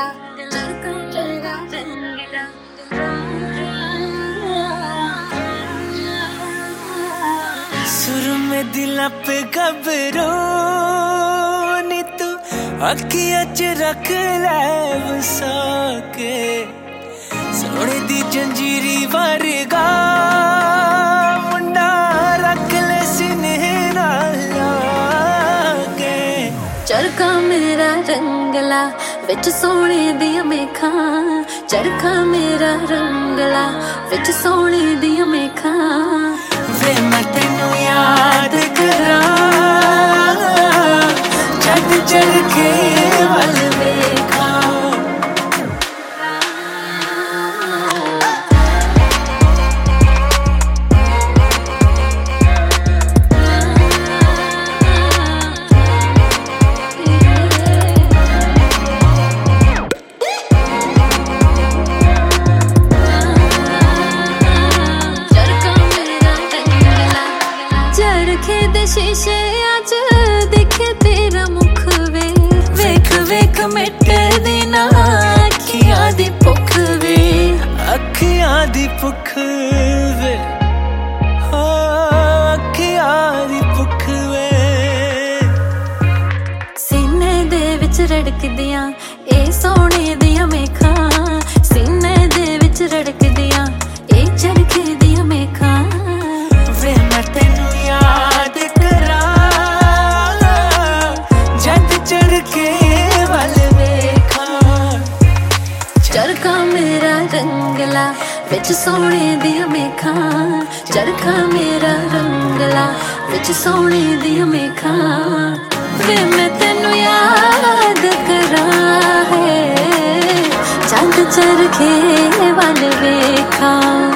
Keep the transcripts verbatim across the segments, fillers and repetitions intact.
रंगला चरखा रंगला सुर में दिला पे घबरो नी तू अखियां च रख ले वसा के सोने दी जंजीरी वर्गा मुंडा रख ले सीने नाल लाके चरखा मेरा रंगला विच सोने दियां मेखां चरखा मेरा रंगला विच सोने दियां मेखां वे मैं तेनू याद करा जद चरखे वल वेखा चरखे दे शीशे अज देखे तेरा मुख वे वेख वेख मिट दी ना अखियां दी भुख वे अखियां दी भुख वे हो अखियां दी भुख वे सीने दे विच रड़कदियां ए सोने दियां मेखां सीने दे विच रड़कदियां ए चरखे दियां मेखां वे मैं तेनू याद करा जद चरखे वल वेखा चरखा मेरा रंगला विच सोने दियां मेखां चरखा मेरा रंगला विच सोने दियां मेखां वे मैं तेनू याद करा है चंद चरखे वल वेखा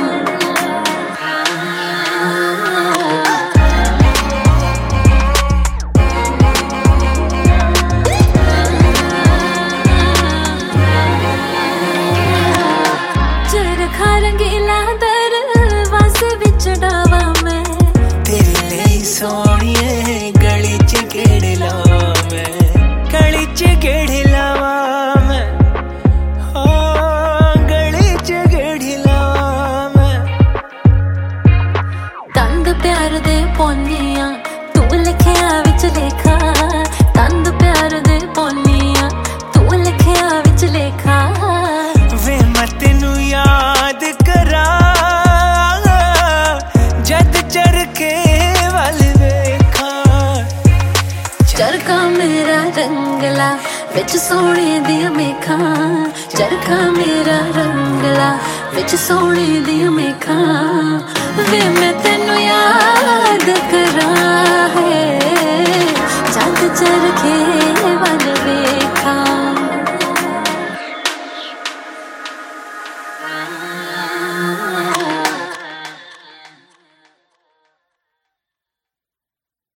चरखा रंगीला दरवाजे विच डावा मैं तेरे लिए सोनिए गली च गेड़े लावा मैं गली च गेड़े लावा मैं हो गली च गेड़े लावा मैं तंद प्यार दे पौनियां तू लिखिया विच लेखा तंद प्यार दे पौनियां तू लिखिया विच लेखा वे मैं तेनू याद करा जद चरखे वल वेखा चरखा मेरा रंगला विच सोने दियां मेखां चरखा मेरा रंगला विच सोने दियां मेखां वे मैं तेनू याद करा है जद चरखे वल वेखा